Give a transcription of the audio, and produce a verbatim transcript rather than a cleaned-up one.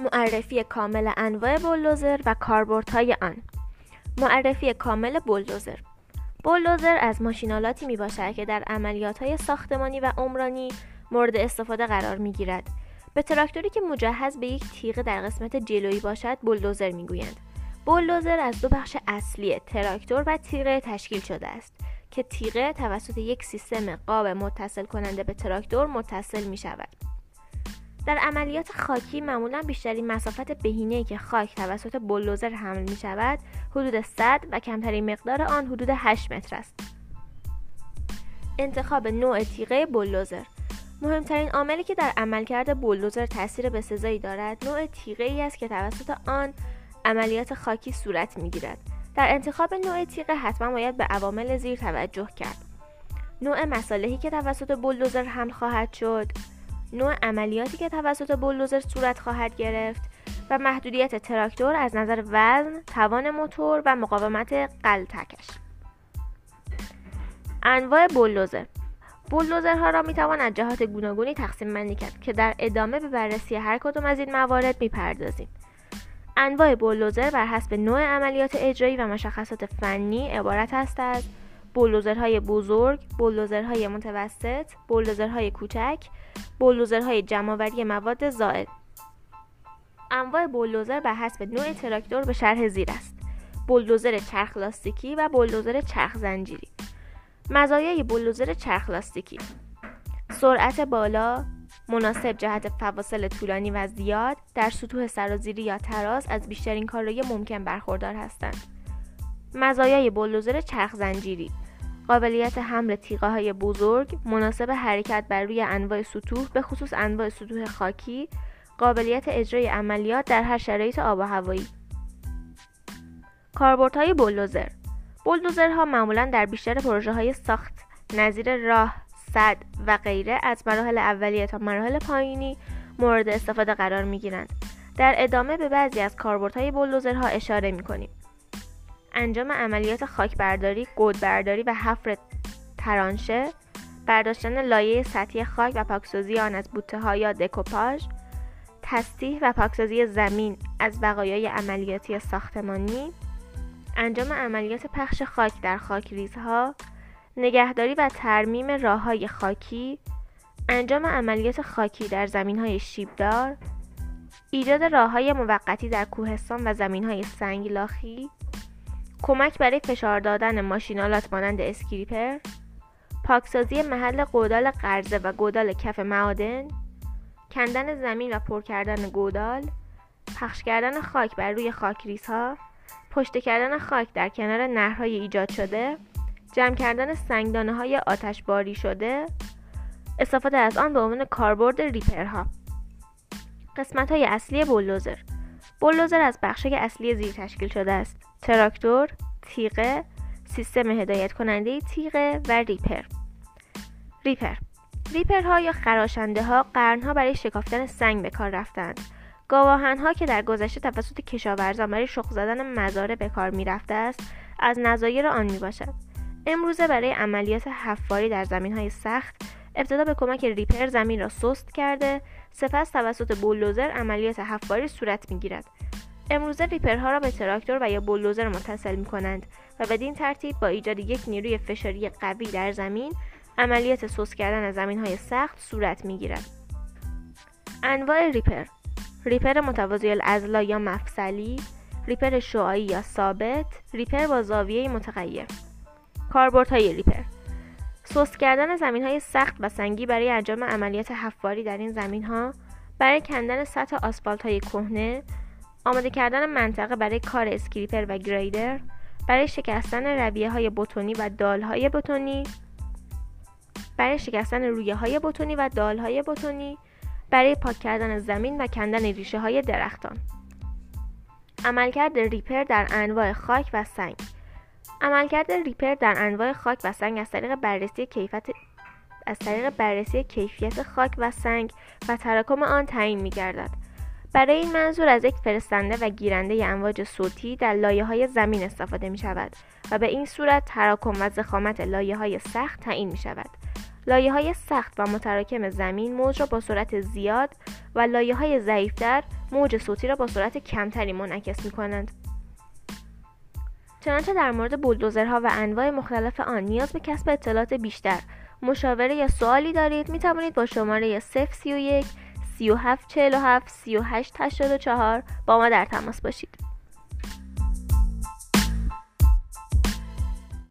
معرفی کامل انواع بولدوزر و کاربردهای آن. معرفی کامل بولدوزر. بولدوزر از ماشین‌آلاتی میباشد که در عملیات‌های ساختمانی و عمرانی مورد استفاده قرار میگیرد. به تراکتوری که مجهز به یک تیغه در قسمت جلویی باشد بولدوزر میگویند. بولدوزر از دو بخش اصلی تراکتور و تیغه تشکیل شده است که تیغه توسط یک سیستم قاب متصل کننده به تراکتور متصل می شود. در عملیات خاکی معمولا بیشترین مسافت بهینه‌ای که خاک توسط بولدوزر حمل می شود حدود صد و کمترین مقدار آن حدود هشت متر است. انتخاب نوع تیغه بولدوزر. مهمترین عاملی که در عملکرد بولدوزر تاثیر بسزایی دارد نوع تیغه‌ای است که توسط آن عملیات خاکی صورت می‌گیرد. در انتخاب نوع تیغه حتما باید به عوامل زیر توجه کرد: نوع مصالحی که توسط بولدوزر حمل خواهد شد، نوع عملیاتی که توسط بولدوزر صورت خواهد گرفت و محدودیت تراکتور از نظر وزن، توان موتور و مقاومت غلتکش. انواع بولدوزر. بولدوزرها را میتوان از جهات گوناگونی تقسیم بندی کرد که در ادامه به بررسی هر کدام از این موارد میپردازیم. انواع بولدوزر بر حسب نوع عملیات اجرایی و مشخصات فنی عبارت است از بولدوزرهای بزرگ، بولدوزرهای متوسط، بولدوزرهای کوچک، بولدوزرهای جمع‌آوری مواد زائد. انواع بولدوزر بر حسب نوع تراکتور به شرح زیر است: بولدوزر چرخ لاستیکی و بولدوزر چرخ زنجیری. مزایای بولدوزر چرخ لاستیکی: سرعت بالا، مناسب جهت فواصل طولانی و زیاد، در سطوح سرازیری یا تراس از بیشترین کارایی ممکن برخوردار هستند. مزایای بولدوزر چرخ زنجیری: قابلیت حمل تیغه‌های بزرگ، مناسب حرکت بر روی انواع سطوح به خصوص انواع سطوح خاکی، قابلیت اجرای عملیات در هر شرایط آب و هوایی. کاربردهای بولدوزر. بولدوزرها معمولاً در بیشتر پروژه‌های ساخت نظیر راه، سد و غیره از مراحل اولیه تا مراحل پایینی مورد استفاده قرار می‌گیرند. در ادامه به بعضی از کاربردهای بولدوزرها اشاره می‌کنیم: انجام عملیات خاکبرداری، گودبرداری و حفر ترانشه، برداشتن لایه سطحی خاک و پاکسازی آن از بوته‌ها یا دکوپاژ، تسطیح و پاکسازی زمین از بقایای عملیاتی ساختمانی، انجام عملیات پخش خاک در خاکریزها، نگهداری و ترمیم راه‌های خاکی، انجام عملیات خاکی در زمین‌های شیبدار، ایجاد راه‌های موقتی در کوهستان و زمین‌های سنگلاخی، کمک برای فشار دادن ماشین‌آلات مانند اسکریپر، پاکسازی محل گودال قرضه و گودال کف معادن، کندن زمین و پر کردن گودال، پخش کردن خاک بر روی خاکریزها، پشت کردن خاک در کنار نهرهای ایجاد شده، جمع کردن سنگدانه‌های آتشباری شده، استفاده از آن به عنوان کاربرد ریپرها. قسمت‌های اصلی بولدوزر. بولدوزر از بخش‌های اصلی زیر تشکیل شده است: تراکتور، تیغه، سیستم هدایت کننده تیغه و ریپر. ریپر ریپرها یا خراشنده‌ها قرن‌ها برای شکافتن سنگ به کار رفتند. گاوآهن‌ها که در گذشته توسط کشاورزان برای شخم زدن مزارع به کار می‌رفته است، از نظایر آن میباشد. امروزه برای عملیات حفاری در زمین‌های سخت، ابتدا به کمک ریپر زمین را سست کرده، سپس توسط بولدوزر عملیات حفاری صورت می‌گیرد. امروزه ریپرها را به تراکتور و یا بولدوزر متصل می‌کنند و بدین ترتیب با ایجاد یک نیروی فشاری قوی در زمین، عملیات سست کردن زمین‌های سخت صورت می‌گیرد. انواع ریپر: ریپر متوازی الاضلاع یا مفصلی، ریپر شعاعی یا ثابت، ریپر با زاویه متغیر. کاربردهای ریپر: سست کردن زمین‌های سخت و سنگی برای انجام عملیات حفاری در این زمین‌ها، برای کندن سطح آسفالت‌های کهنه، آماده کردن منطقه برای کار اسکریپر و گریدر، برای شکستن رویه‌های بتونی و دال‌های بتونی، برای شکستن رویه‌های بتونی و دال‌های بتونی، برای پاک کردن زمین و کندن ریشه‌های درختان. عملکرد ریپر در انواع خاک و سنگ. عملکرد ریپر در انواع خاک و سنگ از طریق بررسی کیفیت از طریق بررسی کیفیت خاک و سنگ و تراکم آن تعیین می‌گردد. برای این منظور از یک فرستنده و گیرنده امواج صوتی در لایه‌های زمین استفاده می‌شود و به این صورت تراکم و ضخامت لایه‌های سخت تعیین می‌شود. لایه‌های سخت و متراکم زمین موج را با سرعت زیاد و لایه‌های ضعیف‌تر موج صوتی را با سرعت کمتری منعکس می‌کنند. چنانچه در مورد بولدوزرها و انواع مختلف آن نیاز به کسب اطلاعات بیشتر، مشاوره یا سوالی دارید، می توانید با شماره صفر سی و یک سی و هفت چهل و هفت سی و هشت هشتاد و چهار با ما در تماس باشید.